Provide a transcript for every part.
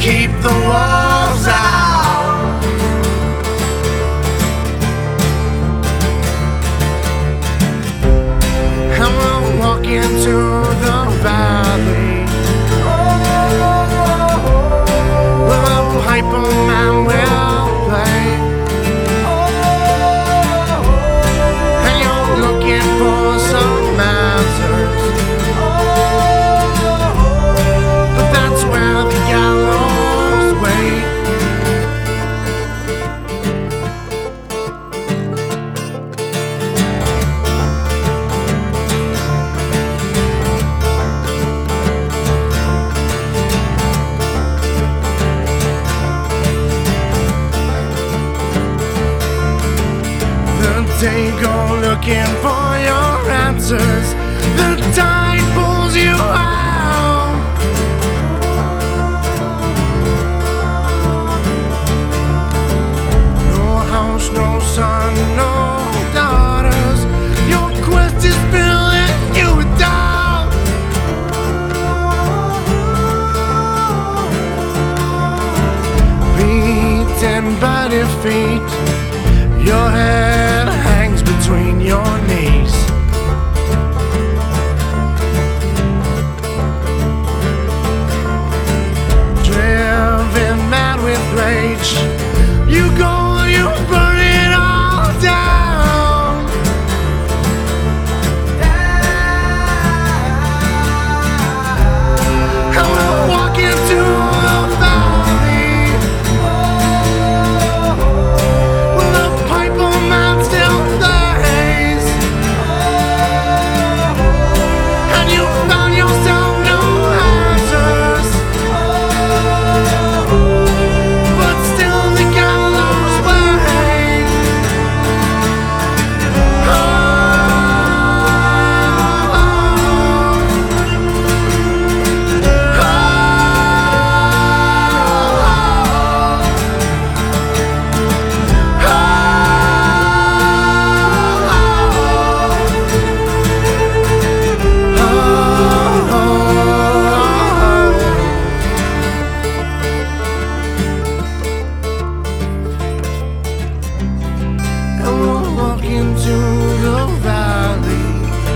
keep the walls out. And we'll walk into the valley. Well, Hyperman will play. And you're looking for some answers, but that's where the gallows wait. They go looking for your answers. The tide pulls you out. No house, no son, no daughters. Your quest is filling you with doubt. Beaten by defeat, your head hangs between your knees. Driven mad with rage, you go, you burn it all down. And we'll walk into the valley. Will the Piperman still plays? And you found yourself no answers, but still the gallows wait. And we'll walk into the valley.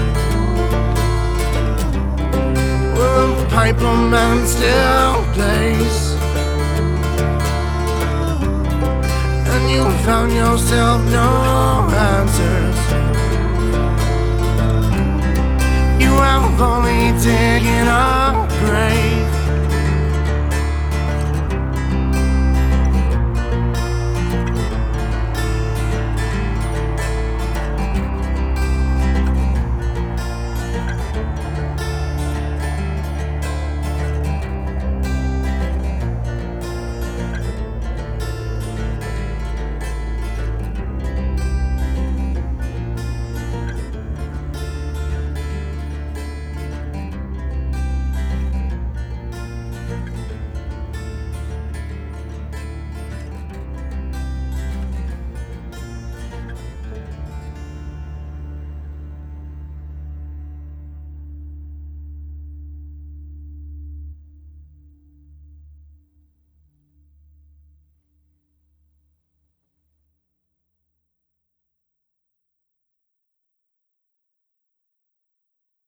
Well, Piperman still plays. And you found yourself no answers. You have only taken a break.